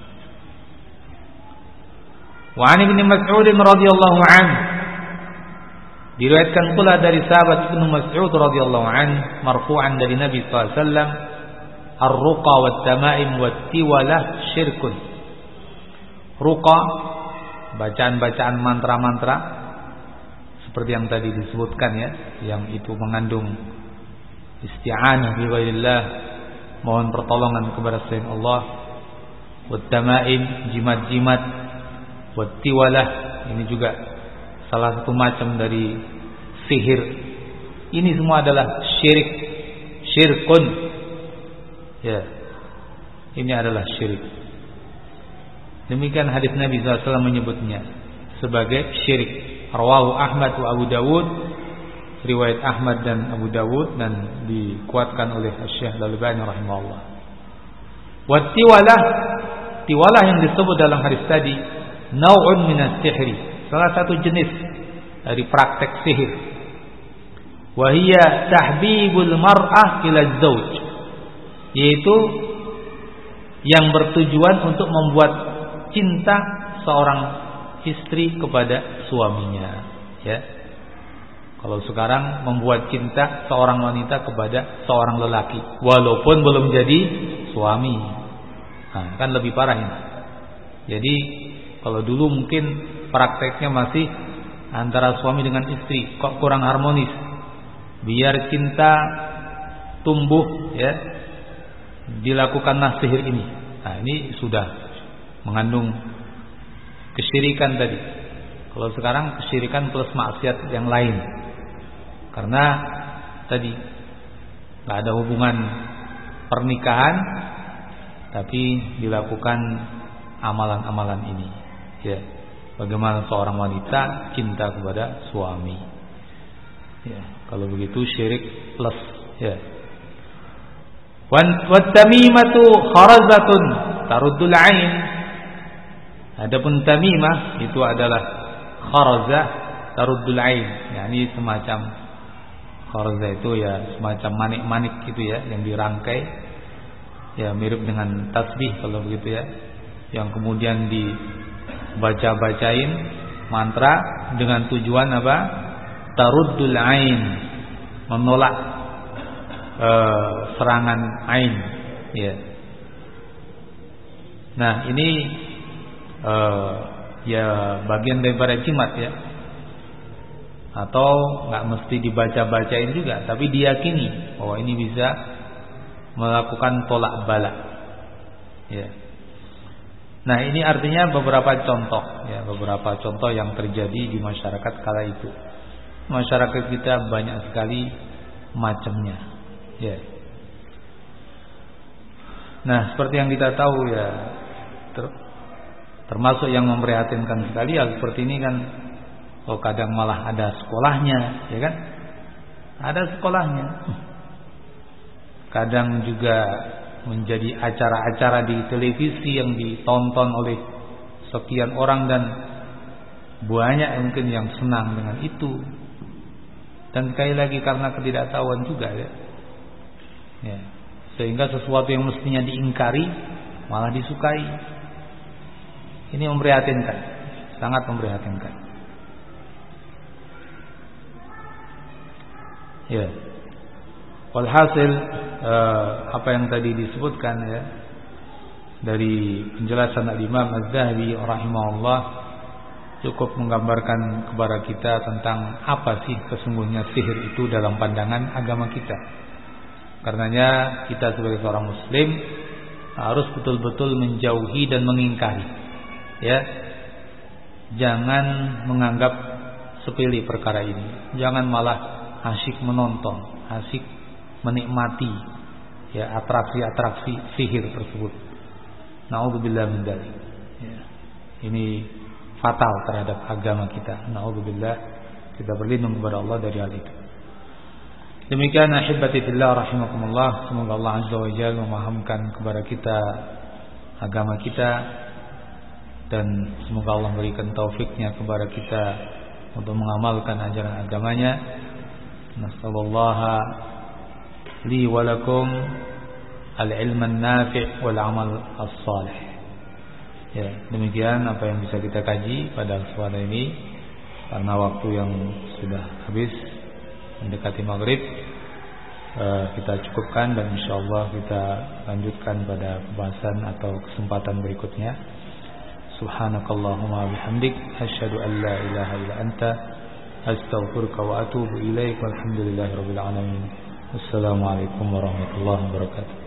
Wa an Ibnu Mas'ud radhiyallahu anhu, diriwayatkan pula dari sahabat Ibnu Mas'ud radhiyallahu anhu marfu'an dari Nabi sallallahu alaihi wasallam, ar-ruqa wat tamaim wat tiwalah syirkun. Ruqa, bacaan-bacaan mantra-mantra seperti yang tadi disebutkan ya, yang itu mengandung isti'anah bi ghairillah, mohon pertolongan kepada selain Allah. Wat tamaim, jimat-jimat. Wat tiwalah, ini juga salah satu macam dari sihir. Ini semua adalah syirik, syirkun. Ya. Ini adalah syirik. Demikian hadis Nabi sallallahu alaihi wasallam menyebutnya sebagai syirik. Rawahu Ahmad wa Abu Dawud, riwayat Ahmad dan Abu Dawud, dan dikuatkan oleh Syekh Al-Albani rahimahullah. Wa tiwalah, tiwalah yang disebut dalam hadis tadi, nau'un minas sihri, salah satu jenis dari praktek sihir. Wa hiya tahbibul mar'ah ila zauj, yaitu yang bertujuan untuk membuat cinta seorang istri kepada suaminya, ya. Kalau sekarang membuat cinta seorang wanita kepada seorang lelaki walaupun belum jadi suami. Nah, kan lebih parah ini. Jadi kalau dulu mungkin prakteknya masih antara suami dengan istri, kok kurang harmonis. Biar cinta tumbuh ya, dilakukanlah sihir ini. Nah, ini sudah mengandung kesyirikan tadi. Kalau sekarang kesyirikan plus maksiat yang lain. Karena tadi nggak ada hubungan pernikahan, tapi dilakukan amalan-amalan ini. Ya, bagaimana seorang wanita cinta kepada suami. Ya, kalau begitu syirik plus. Ya. Wat tamimatu kharazatun taruddul ain. Adapun tamimah itu adalah kharazah taruddul ain. Yani semacam kharazah itu ya semacam manik-manik gitu ya yang dirangkai. Ya mirip dengan tasbih kalau begitu ya. Yang kemudian dibaca-bacain mantra dengan tujuan apa? Taruddul ain, menolak uh, serangan ain. Ya. Nah ini uh, ya bagian daripada jimat ya. Atau nggak mesti dibaca-bacain juga, tapi diyakini bahwa ini bisa melakukan tolak bala. Ya. Nah ini artinya beberapa contoh, ya beberapa contoh yang terjadi di masyarakat kala itu. Masyarakat kita banyak sekali macamnya. Ya. Nah seperti yang kita tahu ya, ter, termasuk yang memprihatinkan sekali ya seperti ini kan. Oh kadang malah ada sekolahnya, ya kan? Ada sekolahnya. Kadang juga menjadi acara-acara di televisi yang ditonton oleh sekian orang dan banyak mungkin yang senang dengan itu. Dan sekali lagi karena ketidaktahuan juga ya. Ya. Sehingga sesuatu yang mestinya diingkari malah disukai. Ini memprihatinkan, sangat memprihatinkan. Ya. Walhasil eh, apa yang tadi disebutkan ya dari penjelasan Al-Imam Az-Zahabi rahimahullah cukup menggambarkan kepada kita tentang apa sih sesungguhnya sihir itu dalam pandangan agama kita. Karenanya kita sebagai seorang muslim harus betul-betul menjauhi dan mengingkari. Ya. Jangan menganggap sepele perkara ini. Jangan malah asyik menonton, asyik menikmati ya atraksi-atraksi sihir tersebut. Nauzubillah min dzalik. Ya. Ini fatal terhadap agama kita. Nauzubillah, kita berlindung kepada Allah dari hal itu. Demikian ahibati fillah rahimakumullah, semoga Allah azza wa jalla memahamkan kepada kita agama kita dan semoga Allah memberikan taufiknya kepada kita untuk mengamalkan ajaran agamanya. Nasallallahu li wa lakum al-ilman nafi' wal amal as-salih. Ya, demikian apa yang bisa kita kaji pada kesempatan ini. Karena waktu yang sudah habis mendekati maghrib, uh, kita cukupkan dan insyaallah kita lanjutkan pada pembahasan atau kesempatan berikutnya. Subhanakallahumma bihamdik asyhadu an la ilaha illa anta astaghfiruka wa atubu ilaik. Walhamdulillahirabbil alamin. Assalamualaikum warahmatullahi wabarakatuh.